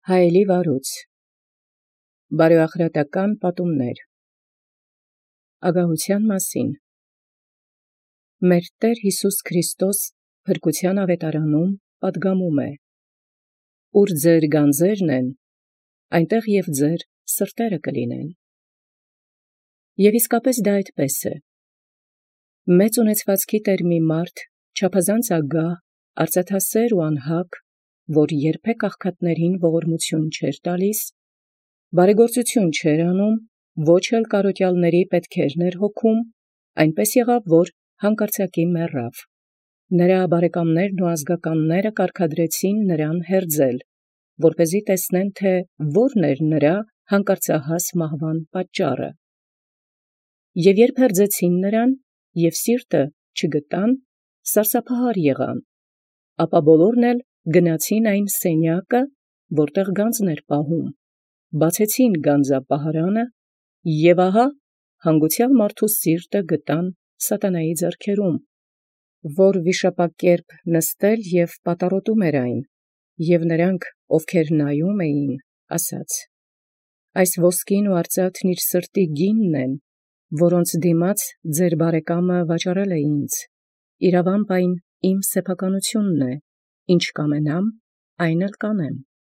Հայելի վարուց բարեախրատական պատումներ ագահության մասին մեր Տեր Հիսուս Քրիստոս փրկության ավետարանում պատգամում է. ուր ձեր գանձերն են, այնտեղ և ձեր սրտերը կլինեն։ Եվ իսկապես դա այդպես է։ Մեծ ունեցվածքի տեր մի մարդ, չափազանց ագահ, արծաթասեր ու անհակ, որ երբեք աղքատներին ողորմություն չէր տալիս, բարեգործություն չէր անում, ոչ էլ կարոտյալների պետքերն էր հոգում, այնպես եղավ, որ հանկարծակի մեռավ։ Նրա բարեկամներն ու ազգականները կարգադրեցին նրան հերձել, որպեսզի տեսնեն, թե որն էր նրա հանկարծահաս մահվան պատճառը։ Եվ երբ հերձեցին նրան և սիրտը չգտան, սարսափահար եղան, ապա բոլորն էլ գնացին այն սենյակը, որտեղ գանձն էր պահում, բացեցին գանձապահարանը, և ահա հանգուցյալ մարդու սիրտը գտան սատանայի ձեռքերում, որ վիշապակերպ նստել և պատառոտում էր այն, և նրանք, ովքեր նայում էին, ասաց. այս ոսկին ու արծաթն իր սրտի գինն են, որոնց դիմաց ձեր բարեկամը վաճառել է ինձ, իրավամբ այն իմ սեփականությունն է, ինչ կամենամ, այն էլ կանեմ։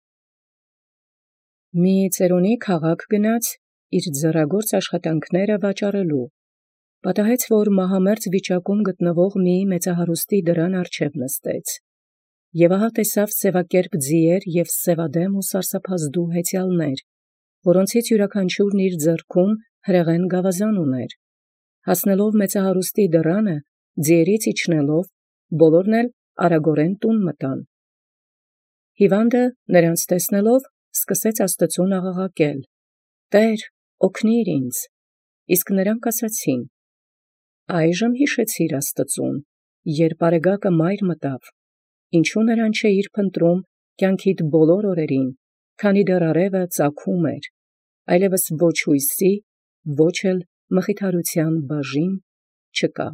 Մի ծերունի քաղաք գնաց իր ձեռագործ աշխատանքները վաճառելու, պատահեց, որ մահամերձ վիճակում գտնվող մի մեծահարուստի դռան առջև նստեց, և ահա տեսավ սևակերպ ձիեր և սևադեմ ու սարսափազդու հեծյալներ, որոնցից յուրաքանչյուրն իր ձեռքում հրեղեն գավազան ուներ։ Հասնելով մեծահարուստի դռանը, ձիերից իջնելով, բոլորն էլ արագորեն տուն մտան։ Հիվանդը նրանց տեսնելով, սկսեց Աստծուն աղաղակել. «Տեր, օգնիր ինձ», իսկ նրանք ասացին. «Այժմ հիշեցիր Աստծուն, երբ արեգակը մայր մտավ, ինչու նրան չէիր փնտրում կյանքիդ բոլոր օրերին, քանի դեռ արևը ծագում էր, այլևս ոչ հույսի, ոչ էլ մխիթարության բաժին չկա»։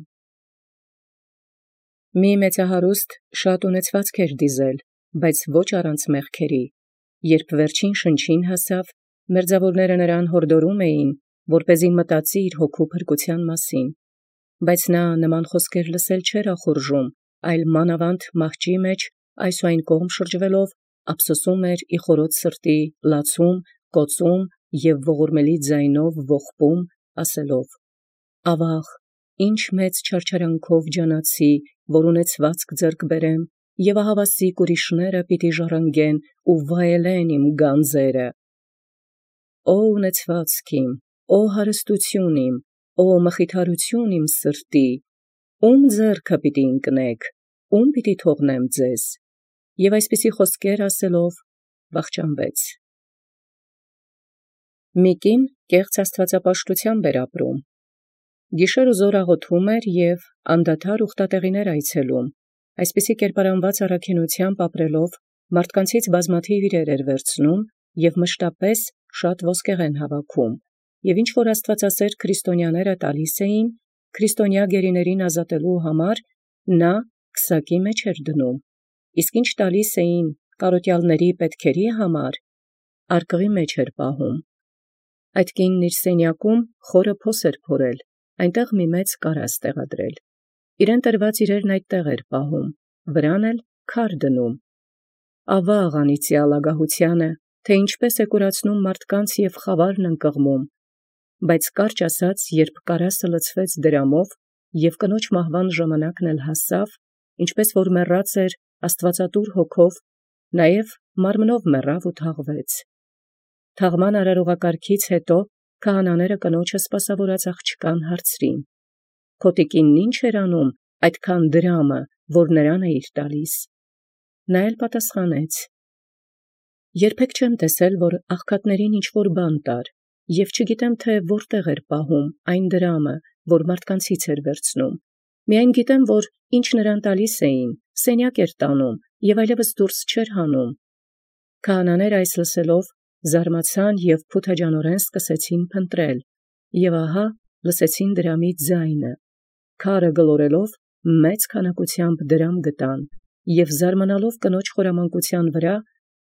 Մի մեծահարուստ շատ ունեցվածք էր դիզել, բայց ոչ առանց մեղքերի, երբ վերջին շնչին հասավ, մերձավորները նրան հորդորում էին, որպեսզի մտածի իր հոգու փրկության մասին, բայց նա նման խոսքեր լսել չէր ախորժում, այլ մանավանդ մահճի մեջ այս ու այն կողմ շրջվելով, ափսոսում էր ի խորոց սրտի, լացում, կոծում և ողորմելի ձայնով ողբում, ասելով. «Ավաղ, ինչ մեծ չարչարանքով ջանացի, որ ունեցվածք ձեռք բերեմ, և ահավասիկ ուրիշները պիտի ժառանգեն ու վայելեն իմ գանձերը։ Օ ունեցվածք իմ, օ հարստություն իմ, օ մխիթարություն իմ սրտի, ում ձեռքը պիտի ընկնեք, ում պիտի թողնեմ ձեզ»։ Եվ այսպիսի խոսքեր ասելով վախճանվեց։ Մի կին կեղծ աստվածապաշտությամբ էր ապրում։ Գիշեր ու զօր աղոթում էր և անդադար ուխտատեղիներ այցելում, այսպիսի կերպարանված առաքինությամբ ապրելով մարդկանցից բազմաթիվ իրեր էր վերցնում և մշտապես շատ ոսկեղեն հավաքում, և ինչ որ աստվածասեր քրիստոնյաները տալիս էին, քրիստոնյա գերիներին ազատելու համար, նա քսակի մեջ էր դնում, իսկ ինչ տալիս էին կարոտյալների պետքերի համար, արկղի մեջ էր պահում։ Այդ կինն իր սենյակում խորը փոս էր փորել, այնտեղ մի մեծ կարաստ տեղադրել, իրեն տրված իրերն այդտեղ էր պահում, վրան էլ քար դնում։ Ավաղ անիծյալ ագահությանը, թե ինչպես է կուրացնում մարդկանց և խավարն ընկղմում, բայց կարճ ասած, երբ կարասը լցվեց դրամով և կնոջ մահվան ժամանակն էլ հասավ, ինչպես որ մեռած էր աստվածատուր հոգով, նաև մարմնով մեռավ ու թաղվեց։ Թաղման արարողակարգից հետո քահանաները կնոջը սպասավորած աղջկան հարցրին. «Քո տիկինն ի՞նչ էր անում այդքան դրամը, որ նրան էիր տալիս»։ Նա էլ պատասխանեց. «Երբեք չեմ տեսել, որ աղքատներին ինչ-որ բան տար, և չգիտեմ, թե որտեղ էր պահում այն դրամը, որ մարդկանցից էր վերցնում. միայն գիտեմ, որ ինչ նրան տալիս էին, սենյակ էր տանում և այլևս դուրս չէր հանում»։ Քահանաները այս լսելով զարմացան և փութաջանորեն սկսեցին փնտրել, և ահա լսեցին դրամի ձայնը, քարը գլորելով մեծ քանակությամբ դրամ գտան, և զարմանալով կնոջ խորամանկության վրա,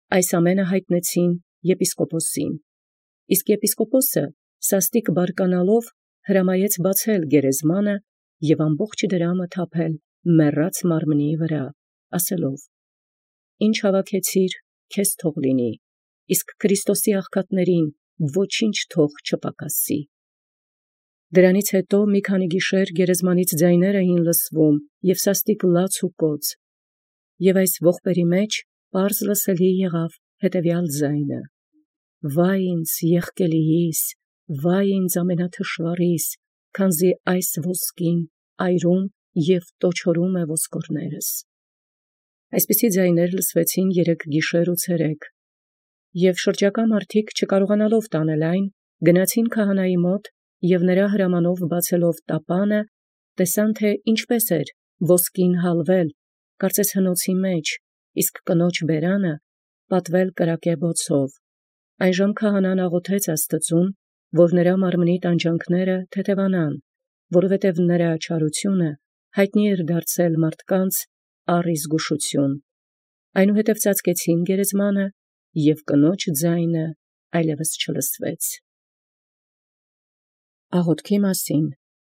այս ամենը հայտնեցին եպիսկոպոսին, իսկ եպիսկոպոսը սաստիկ բարկանալով հրամայեց բացել գերեզմանը և ամբողջ դրամը թափել մեռած մարմնի վրա, ասելով. «Ինչ հավաքեցիր, քեզ թող լինի, իսկ Քրիստոսի աղքատներին ոչինչ թող չպակասի»։ Դրանից հետո մի քանի գիշեր գերեզմանից ձայներ էին լսվում և սաստիկ լաց ու կոծ, և այս ողբերի մեջ պարզ լսելի եղավ հետևյալ ձայնը. «Վայ ինձ եղկելիիս, վայ ինձ ամենաթշվառիս, քանզի այս ոսկին այրում և տոչորում է ոսկորներս»։ Այսպիսի ձայներ լսվեցին 3 գիշեր ու ցերեկ, և շրջակա մարդիկ չկարողանալով տանել այն, գնացին քահանայի մոտ և նրա հրամանով բացելով տապանը, տեսան, թե ինչպես էր ոսկին հալվել, կարծես հնոցի մեջ, իսկ կնոջ բերանը պատվել կրակե բոցով։ Այնժամ քահանան աղոթեց Աստծուն, որ նրա մարմնի տանջանքները թեթևանան, որովհետև նրա չարությունը հայտնի էր դարձել մարդկանց առ ի զգուշություն։ Այնուհետև ծածկեցին գերեզմանը, և կնոջ ձայնը այլևս չլսվեց։ Աղոթքի մասին։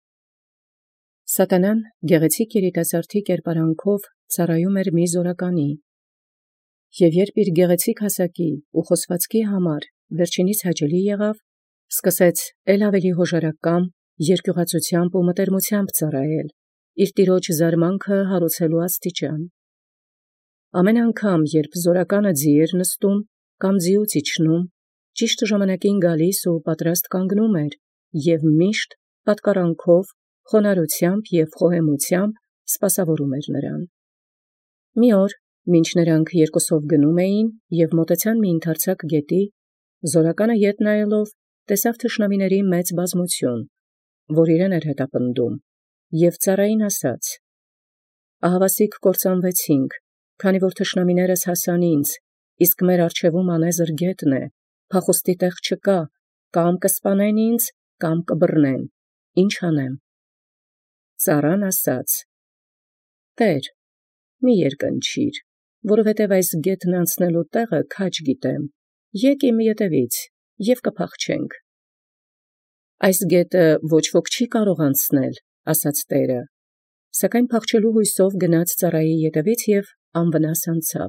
Սատանան գեղեցիկ երիտասարդի կերպարանքով ծառայում էր մի զորականի, և երբ իր գեղեցիկ հասակի ու խոսվածքի համար վերջինիս հաճելի եղավ, սկսեց էլ ավելի հոժարակամ, երկյուղածությամբ ու մտերմությամբ ծառայել, իր տիրոջ զարմանքը հարուցելու աստիճան։ Ամեն անգամ, երբ զորականը ձի էր նստում կամ ձիուց իջնում, ճիշտ ժամանակին գալիս ու պատրաստ կանգնում էր, և միշտ պատկառանքով, խոնարհությամբ և խոհեմությամբ սպասավորում էր նրան։ Մի օր, մինչ նրանք երկուսով գնում էին և մոտեցան մի ընդարձակ գետի, զորականը ետ նայելով տեսավ թշնամիների մեծ բազմություն, որ իրեն էր հետապնդում, և ծառային ասաց. «Ահավասիկ կործանվեցինք, քանի որ թշնամիներս հասան ինձ, իսկ մեր առջևում անեզր գետն է, փախուստի տեղ չկա, կամ կսպանեն ինձ, կամ կբռնեն, ի՞նչ անեմ»։ Ծառան ասաց. «Տեր, մի երկնչիր, որովհետև այս գետն անցնելու տեղը քաջ գիտեմ, եկ իմ ետևից, և կփախչենք»։ «Այս գետը ոչ ոք չի կարող անցնել», ասաց Տերը, սակայն փախչելու հույսով գնաց ծառայի ետևից և անվնաս անցավ։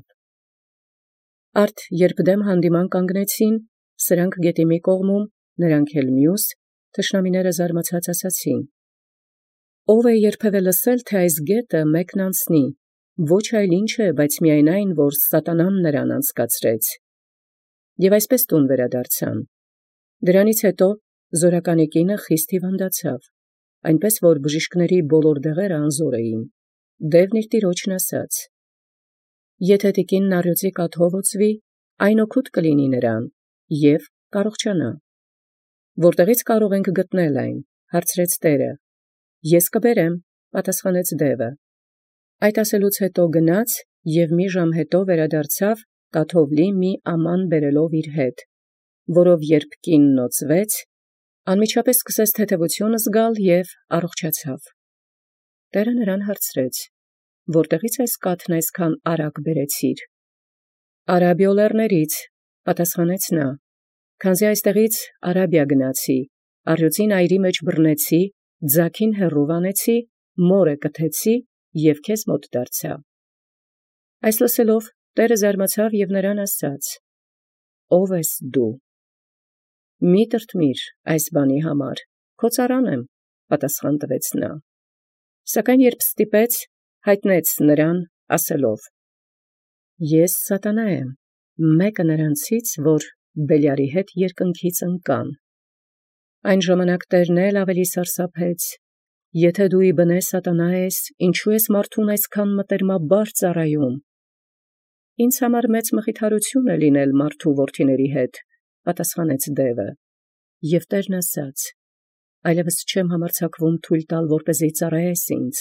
Արդ երբ դեմ հանդիման կանգնեցին, սրանք գետի մի կողմում, նրանք էլ մյուս, թշնամիները զարմացած ասացին. «Ո՞վ է երբևէ լսել, թե այս գետը մեկն անցնի, ոչ այլ ինչ է, բայց միայն այն, որ սատանան նրան անցկացրեց»։ Եվ այսպես տուն վերադարձան։ Դրանից հետո զորականի կինը խիստ հիվանդացավ, այնպես որ բժիշկների բոլոր դեղերը անզոր էին։ Դևն իր տիրոջն ասաց. «Եթե տիկինն առյուծի կաթով օծվի, այն օգուտ կլինի նրան, և կարողանա»։ «Որտեղից կարող ենք գտնել այն», հարցրեց Տերը։ «Ես կբերեմ», պատասխանեց դևը։ Այդ ասելուց հետո գնաց և մի ժամ հետո վերադարձավ կաթով լի մի աման բերելով իր հետ, որով երբ կինն օծվեց, անմիջապես սկսեց թեթևություն զգալ և առողջացավ։ Տերը նրան հարցրեց. «Որտեղից այս կաթն այսքան արագ բերեցիր»։ «Արաբիո լեռներից», պատասխանեց նա, «քանզի այստեղից Արաբիա գնացի, առյուծին այրի մեջ բռնեցի, ձագին հեռու վանեցի, մորը կթեցի և քեզ մոտ դարձա»։ Այս լսելով Տերը զարմացավ և նրան ասաց. «Ո՞վ ես դու»։ «Մի տրտմիր այս բանի համար, քո ծառան եմ», պատասխան տվեց նա։ Սակայն երբ ստիպեց, հայտնեց նրան, ասելով. «Ես սատանա եմ, մեկը նրանցից, որ Բելիարի հետ երկնքից ընկան»։ Այն ժամանակ Տերն էլ ավելի սարսափեց. «Եթե դու ի բնե սատանա ես, ինչու ես մարդուն այսքան մտերմաբար ծառայում»։ «Ինձ համար մեծ մխիթարություն է լինել մարդու որդիների հետ», պատասխանեց դևը։ Եվ Տերն ասաց. «Այլևս չեմ համարձակվում թույլ տալ, որպեսզի ծառայես ինձ»։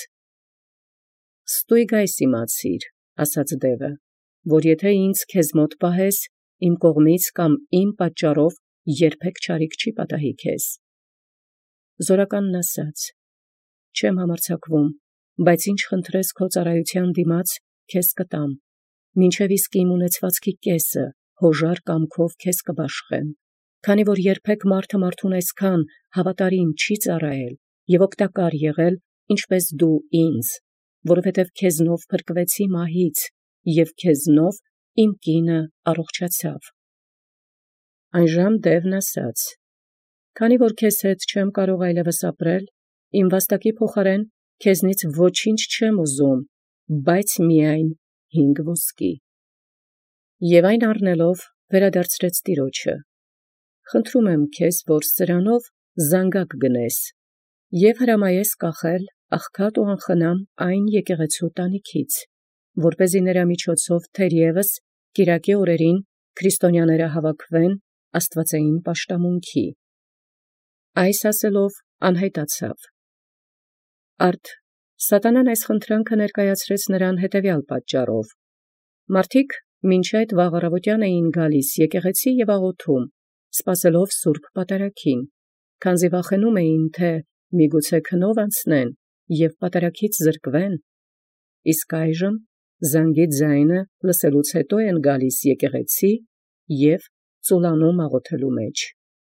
«Ստույգ այս իմացիր», ասաց դևը, «որ եթե ինձ քեզ մոտ պահես, իմ կողմից կամ իմ պատճառով երբեք չարիք չի պատահի քեզ»։ Զորականն ասաց. «Չեմ համարձակվում, բայց ինչ խնդրես քո ծառայության դիմաց, քեզ կտամ»։ մինչև իսկ իմ ունեցվածքի կեսը հոժար կամքով քեզ կբաշխեմ, քանի որ երբեք մարդը մարդուն այսքան հավատարիմ չի ծառայել եւ օգտակար եղել, ինչպես դու ինձ, որովհետև քեզնով փրկվեցի մահից եւ քեզնով իմ կինը առողջացավ։ Այնժամ Դևն ասաց. քանի որ քեզ հետ չեմ կարող այլևս ապրել, իմ վաստակի փոխարեն քեզնից ոչինչ չեմ ուզում, բայց միայն 5 ոսկի։ Եվ այն առնելով վերադարձրեց տիրոջը. խնդրում եմ քեզ, որ սրանով զանգակ գնես եւ հրամայես կախել աղքատ ու անխնամ այն եկեղեցու տանիքից, որպեսզի նրա միջոցով թերևս կիրակի օրերին քրիստոնյաները հավաքվեն աստվածային պաշտամունքի։ Այս ասելով անհայտացավ։ Արդ Սատանան այս խնդրանքը ներկայացրեց նրան հետևյալ պատճառով. մարդիկ մինչ այդ վաղ առավոտյան էին գալիս եկեղեցի եւ աղոթում, սպասելով սուրբ պատարագին, քանզի վախենում էին, թե միգուցե քնով անցնեն եւ պատարագից զրկվեն, իսկ այժմ զանգի ձայնը լսելուց հետո են գալիս եկեղեցի եւ ծուլանում աղոթելու մեջ։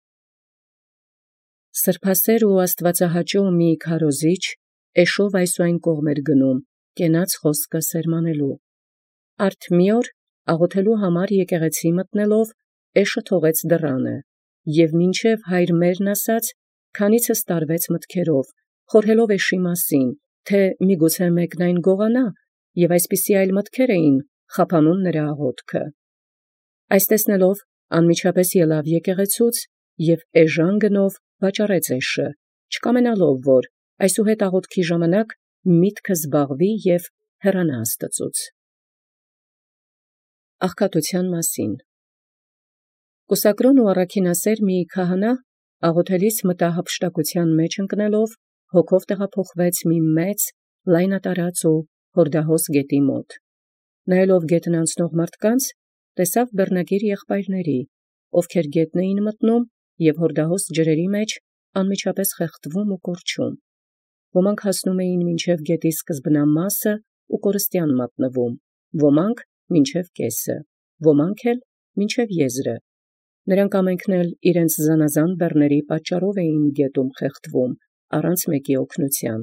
Սրբասեր ու աստվածահաճո մի քարոզիչ էշով այսուայն կողմ էր գնում, կենաց խոսքը սերմանելու։ Արդ մի օր աղոթելու համար եկեղեցի մտնելով էշը թողեց դռանը, եւ մինչև հայր մերն ասաց, քանիցս տարվեց մտքերով, խորհելով էշի մասին, թե միգուցե մեկն այն գողանա, եւ այսպիսի այլ մտքեր էին խափանում նրա աղոթքը։ Այս տեսնելով անմիջապես ելավ եկեղեցուց եւ էժան գնով վաճառեց էշը, չկամենալով, որ այսուհետ աղոթքի ժամանակ միտքը զբաղվի եւ հեռանա Աստծուց։ Աղքատության մասին։ Կուսակրոն ու առաքինասեր մի քահանա աղոթելիս մտահափշտակության մեջ ընկնելով հոգով տեղափոխվեց մի մեծ լայնատարած ու հորդահոս գետի մոտ։ Նայելով գետն անցնող մարդկանց, տեսավ բեռնագիր եղբայրների, ովքեր գետն էին մտնում եւ հորդահոս ջրերի մեջ անմիջապես խեղդվում ու կորչում։ Ոմանք հասնում էին մինչև գետի սկզբնամասը ու կորստյան մատնվում, ոմանք մինչև կեսը, ոմանք էլ մինչև եզրը։ Նրանք ամենքն էլ իրենց զանազան բեռների պատճառով էին գետում խեղդվում, առանց մեկի օգնության։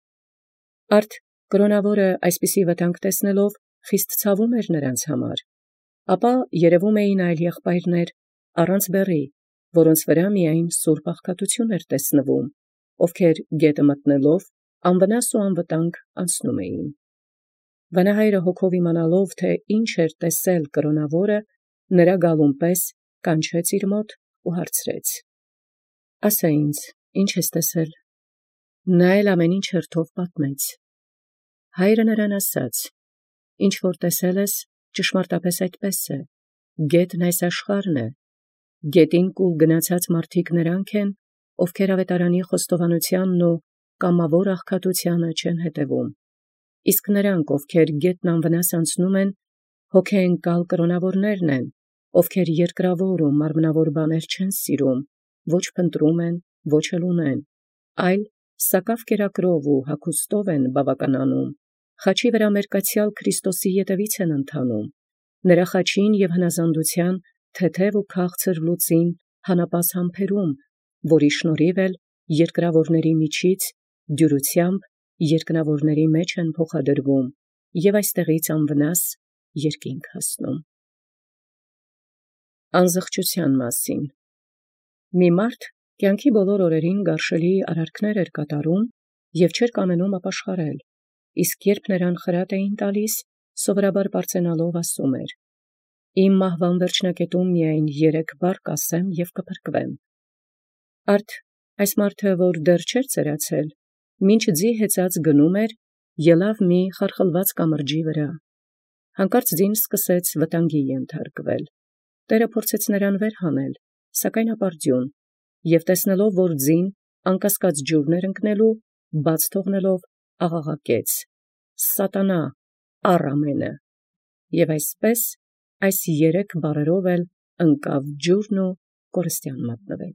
Արդ կրոնավորը այսպիսի վտանգ տեսնելով խիստ ցավում էր նրանց համար, ապա երևում էին այլ եղբայրներ առանց բեռի, որոնց վրա միայն սուրբ աղքատություն էր տեսնվում, ովքեր գետը մտնելով անվնաս ու անվտանգ անցնում էին։ Վանահայրը հոգով իմանալով, թե ինչ էր տեսել կրոնավորը, նրա գալուն պես կանչեց իր մոտ ու հարցրեց. ասա ինձ, ինչ ես տեսել։ Նա էլ ամեն ինչ հերթով պատմեց։ Հայրը նրան ասաց. ինչ որ տեսել ես, ճշմարտապես այդպես է, գետն այս աշխարհն է, գետին կուլ գնացած մարդիկ նրանք են, ովքեր ավետարանի խոստովանությանն ու կամավոր աղքատությանը չեն հետևում, իսկ նրանք, ովքեր գետն անվնաս անցնում են, հոգեընկալ կրոնավորներն են, ովքեր երկրավոր ու մարմնավոր բաներ չեն սիրում, ոչ փնտրում են, ոչ էլ ունեն, այլ սակավ կերակրով ու հագուստով են բավականանում, խաչի վրա մերկացյալ Քրիստոսի ետևից են ընթանում, նրա խաչին եւ հնազանդության թեթև ու քաղցր լուծին հանապաս համբերում, որի շնորհիվ էլ երկրավորների միջից դյուրությամբ երկնավորների մեջ են փոխադրվում եւ այստեղից անվնաս երկինք հասնում։ Անզղջության մասին։ Մի մարդ կյանքի բոլոր օրերին գարշելի արարքներ էր կատարում եւ չէր կամենում ապաշխարել, իսկ երբ նրան խրատ էին տալիս, սովորաբար բարձենալով ասում էր. իմ մահվան վերջնակետում միայն 3 բառ կասեմ եւ կփրկվեմ։ Արդ այս մարդը, որ դեռ չէր ծերացել, մինչ ձի հեծած գնում էր, ելավ մի խարխլված կամրջի վրա։ Հանկարծ ձին սկսեց վտանգի ենթարկվել։ Տերը փորձեց նրան վեր հանել, սակայն ապարդյուն, եւ տեսնելով, որ ձին անկասկած ջուրներ ընկնելու, բաց թողնելով աղաղակեց. «Սատանա, առ ամենը», եւ այսպես այս 3 բառերով էլ ընկավ ջուրն ու կորստյան մատնվեց։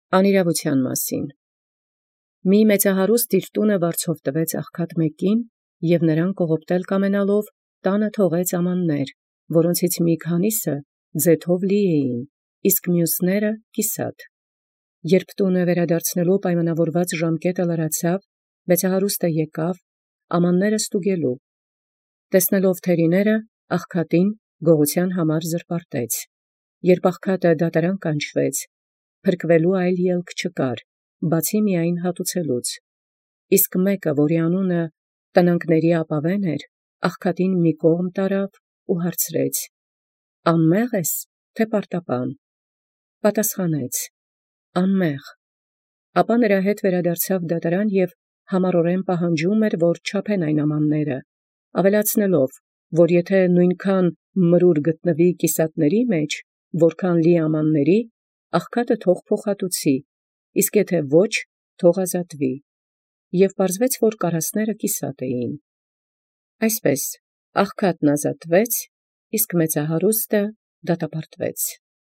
Անիրավության մասին։ Մի մեծահարուստ իր տունը վարձով տվեց աղքատ մեկին, և նրան կողոպտել կամենալով տանը թողեց ամաններ, որոնցից մի քանիսը ձեթով լի էին, իսկ մյուսները կիսատ։ Երբ տունը վերադարձնելու պայմանավորված ժամկետը լրացավ, վեցահարուստը եկավ ամանները ստուգելու։ Տեսնելով թերիները, աղքատին գողության համար զրպարտեց։ Երբ աղքատը դատարան կանչվեց, փրկվելու այլ ելք չկար, բացի միայն հատուցելուց։ Իսկ մեկը, որի անունը տնանքների ապավեն էր, աղքատին մի կողմ տարավ ու հարցրեց. «Անմեղ ես, թե պարտապան»։ Պատասխանեց. «Անմեղ»։ Ապա նրա հետ վերադարձավ դատարան և համառորեն պահանջում էր, որ չափեն այն ամանները, ավելացնելով, որ եթե նույնքան մրուր գտնվի կիսատների մեջ, որքան լի ամանների, աղքատը թող փոխհատուցի, իսկ եթե ոչ, թող ազատվի։ Եվ պարզվեց, որ կարասները կիսատ էին։ Այսպես աղքատն ազատվեց, իսկ մեծահարուստը դատապարտվեց։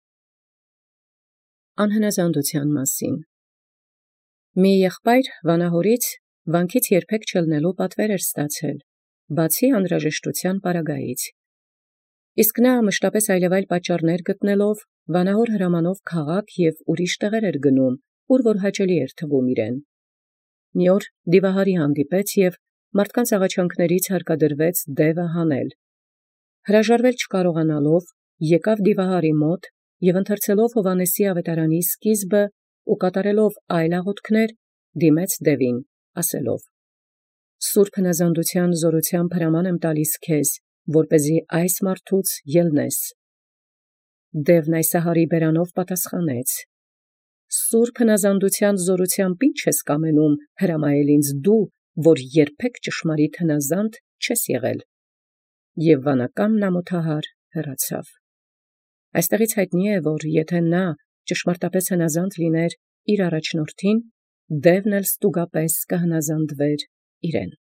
Անհնազանդության մասին։ Մի եղբայր վանահորից վանքից երբեք չելնելու պատվեր էր ստացել, բացի անհրաժեշտության պարագայից։ Իսկ նա մշտապես այլևայլ պատճառներ գտնելով, վանահոր հրամանով քաղաք և ուրիշ տեղեր էր գնում, ուր որ հաճելի էր թվում իրեն։ Մի օր դիվահարի հանդիպեց և մարդկանց աղաչանքներից հարկադրվեց դևը հանել։ Հրաժարվել չկարողանալով, եկավ դիվահարի մոտ և ընթերցելով Հովհաննեսի ավետարանի սկիզբը ու կատարելով այլ աղոթքներ, դիմեց դևին, ասելով. «Սուրբ հնազանդության զորությամբ հրաման եմ տալիս քեզ, որպեսզի այս մարդուց ելնես»։ Դևն այսահարի բերանով պատասխանեց. «Սուրբ հնազանդության զորությամբ ի՞նչ ես կամենում հրամայել ինձ դու, որ երբեք ճշմարիտ հնազանդ չես եղել»։ Եվ վանականն ամոթահար հեռացավ։ Այստեղից հայտնի է, որ եթե նա ճշմարտապես հնազանդ լիներ իր առաջնորդին, դևն էլ ստուգապես կհնազանդվեր իրեն։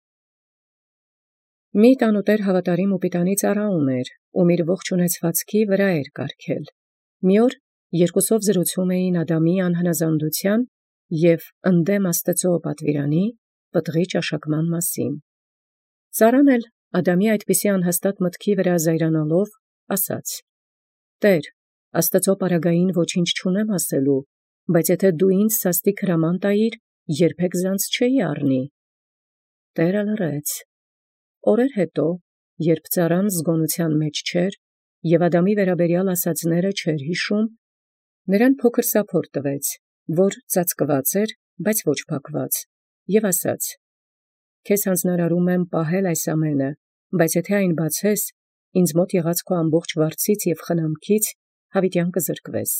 Մի տանուտեր հավատարիմ ու պիտանի ծառա ուներ, ում իր ողջ ունեցվածքի վրա էր կարգել։ Մի օր երկուսով զրուցում էին Ադամի անհնազանդության և ընդդեմ Աստծո պատվիրանի պտղի ճաշակման մասին։ Ծառան էլ Ադամի այդպիսի անհաստատ մտքի վրա զայրանալով ասաց. «Տեր, Աստծո պարագային ոչինչ չունեմ ասելու, բայց եթե դու ինձ սաստիկ հրաման տայիր, երբեք զանց չէի առնի»։ Տերը լռեց։ Օրեր հետո, երբ ծառան զգոնության մեջ չէր և Ադամի վերաբերյալ ասածները չէր հիշում, նրան փոքր սափոր տվեց, որ ծածկված էր, բայց ոչ փակված, և ասաց. «Քեզ հանձնարարում եմ պահել այս ամենը, բայց եթե այն բացես, ինձ մոտ եղած քո ամբողջ վարձից և խնամքից հավիտյան կզրկվես»։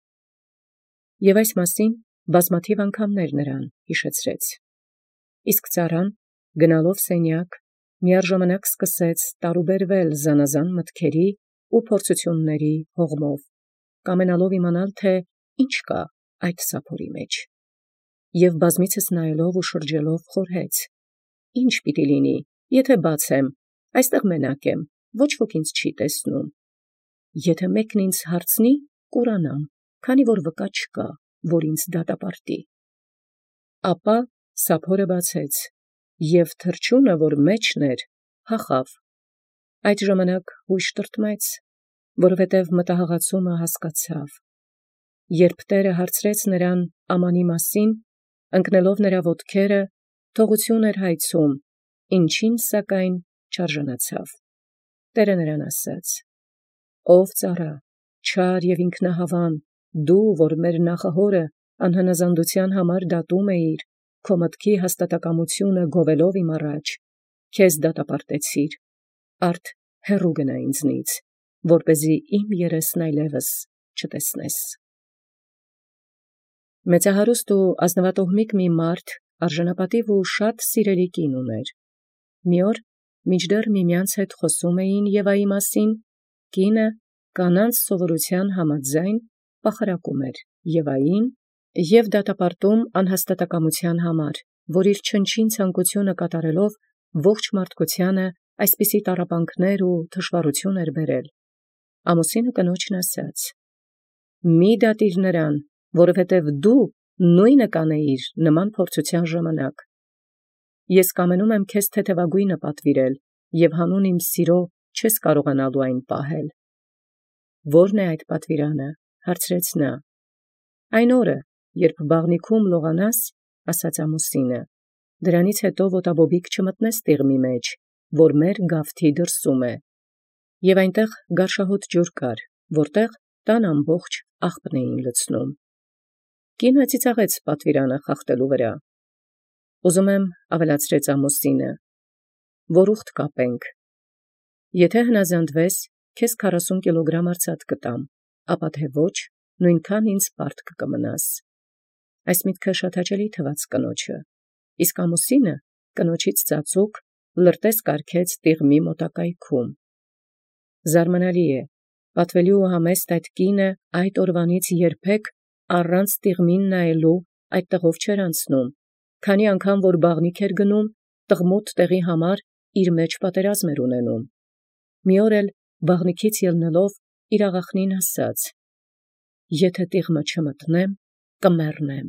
Եվ այս մասին բազմաթիվ անգամներ նրան հիշեցրեց։ Իսկ ծառան, գնալով սենյակ, միառժամանակ սկսեց տարուբերվել զանազան մտքերի ու փորձությունների հողմով, կամենալով իմանալ, թե ինչ կա այդ սափորի մեջ։ Եվ բազմիցս նայելով ու շրջելով խորհեց. «Ինչ պիտի լինի, եթե բացեմ, այստեղ մենակ եմ, ոչ ոք ինձ չի տեսնում։ Եթե մեկն ինձ հարցնի, կուրանամ, քանի որ վկա չկա, որ ինձ դատապարտի»։ Ապա սափորը բացեց, և թռչունը, որ մեջն էր, փախավ։ Այդ ժամանակ հույժ տրտմեց, որովհետև մտահղացումը հասկացավ։ Երբ Տերը հարցրեց նրան ամանի մասին, ընկնելով նրա ոտքերը, թողություն էր հայցում, ինչին սակայն չարժանացավ։ Տերը նրան ասաց. «Ով ծառա, չար և ինքնահավան, դու, որ մեր նախահորը անհնազանդության համար դատում էիր, քո մտքի հաստատակամությունը գովելով իմ առաջ, քեզ դատապարտեցիր, արդ հեռու գնա ինձնից, որպեսզի իմ երեսն այլևս չտեսնես»։ Մեծահարուստ ու ազնվատոհմիկ մի մարդ արժանապատիվ ու շատ սիրելի կին ուներ։ Մի օր, մինչդեռ միմյանց հետ խոսում էին Եվայի մասին, կինը կանանց սովորության համաձայն պախարակում էր Եվային և դատապարտում անհաստատակամության համար, որ իր չնչին ցանկությունը կատարելով ողջ մարդկությանը այսպիսի տառապանքներ ու թշվառություն էր բերել։ Ամուսինը կնոջն ասաց. «Մի դատիր նրան, որովհետև դու նույնը կանեիր նման փորձության ժամանակ»։ Ես կամենում եմ քեզ թեթևագույնը պատվիրել, և հանուն իմ սիրո չես կարողանալու այն պահել։ Ո՞րն է այդ պատվիրանը, հարցրեց նա։ Այն օրը, երբ բաղնիքում լողանաս, ասաց ամուսինը, դրանից հետո ոտաբոբիկ չմտնես տիղմի մեջ, որ մեր գավթի դրսում է։ Եվ այնտեղ գարշահոտ ջուր կար, որտեղ տան ամբողջ աղբն էին լցնում։ Կինը ծիծաղեց պատվիրանը խախտելու վրա։ Ուզում եմ, ավելացրեց ամուսինը, որ ուխտ կապենք։ Եթե հնազանդվես, քեզ 40 կիլոգրամ արծաթ կտամ, ապա թե ոչ, նույնքան ինձ պարտք կմնաս։ Այս միտքը շատ հաճելի թվաց կնոջը, իսկ ամուսինը կնոջից ծածուկ լրտես կարգեց տիղմի մոտակայքում։ Զարմանալի է, պատվելի ու համեստ այդ կինը այդ օրվանից երբեք առանց տիղմին նայելու այդ տեղով չէր անցնում, քանի անգամ որ բաղնիք էր գնում, տղմոտ տեղի համար իր մեջ պատերազմ էր ունենում։ Մի օր էլ բաղնիքից ելնելով իր աղախնին ասաց. «Եթե տիղմը չմտնեմ, կմեռնեմ»։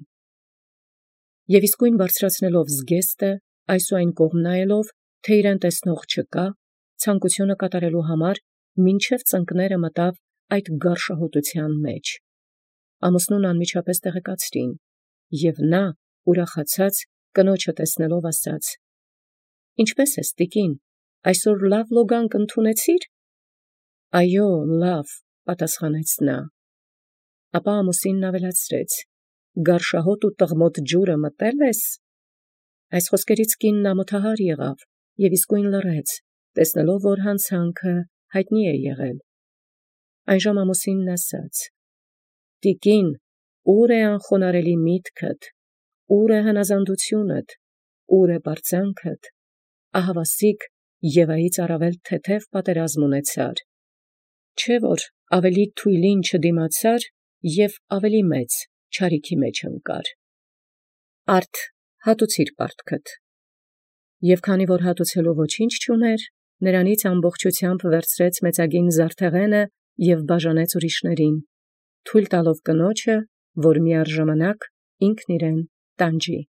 Եվ իսկույն բարձրացնելով զգեստը, այս ու այն կողմ նայելով, թե իրեն տեսնող չկա, ցանկությունը կատարելու համար մինչև ծնկները մտավ այդ գարշահոտության մեջ։ Ամուսնուն անմիջապես տեղեկացրին, և նա, ուրախացած, կնոջը տեսնելով ասաց. «Ինչպե՞ս ես, տիկին, այսօր լավ լոգանք ընդունեցի՞ր»։ «Այո, լավ», պատասխանեց նա։ Ապա ամուսինն ավելացրեց. «Գարշահոտ ու տղմոտ ջուրը մտե՞լ ես»։ Այս խոսքերից կինն ամոթահար եղավ և իսկույն լռեց, տեսնելով, որ հանցանքը հայտնի է եղել։ Այնժամ ամուսինն ասաց. «Տիկին, ուր է անխոնարհելի միտքդ, ուր է հնազանդությունդ, ուր է պարծանքդ, ահավասիկ Եվայից առավել թեթև պատերազմ ունեցար, չէ՞ որ ավելի թույլին չդիմացար և ավելի մեծ չարիքի մեջ ընկար։ Արդ հատուցիր պարտքդ»։ Եվ քանի որ հատուցելու ոչինչ չուներ, նրանից ամբողջությամբ վերցրեց մեծագին զարդեղենը և բաժանեց ուրիշներին, թույլ տալով կնոջը, որ միաժամանակ ինքն իրեն տանջի։